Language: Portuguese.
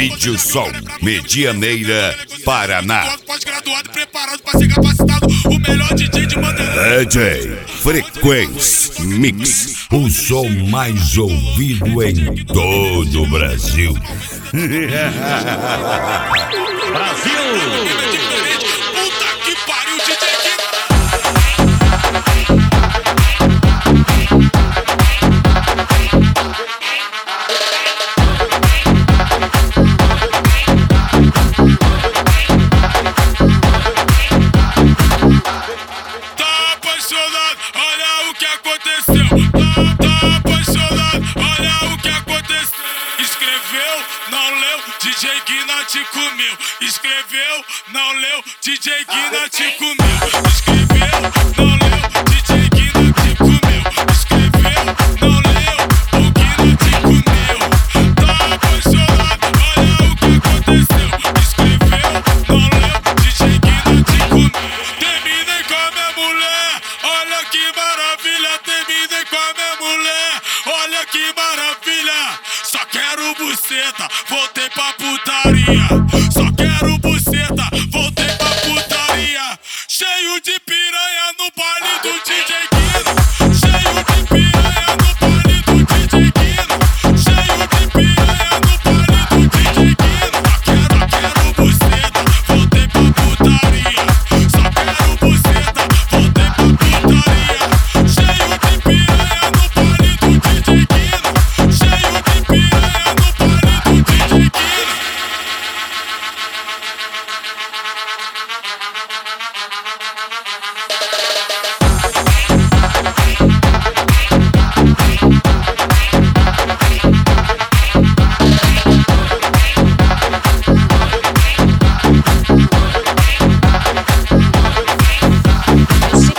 Vídeo Som, Medianeira, Paraná. Pós-graduado e preparado pra ser capacitado, o melhor DJ de Mandelé. DJ Frequência Mix, o som mais ouvido em todo o Brasil. Brasil! Puta que pariu, DJ Guina! Tá apaixonado, olha o que aconteceu. Tá apaixonado, olha o que aconteceu. Escreveu, não leu, DJ Guina te comeu. Escreveu, não leu, DJ Guina te comeu. Escreveu, não leu, DJ Guina te comeu. Escreveu, não leu, o Guina te comeu. Tá apaixonado, olha o que aconteceu. Escreveu, não leu, DJ Guina te comeu. Terminei com a minha mulher, olha que maravilha. Terminei com a minha mulher, olha que maravilha. Só quero buceta, voltei pra putaria.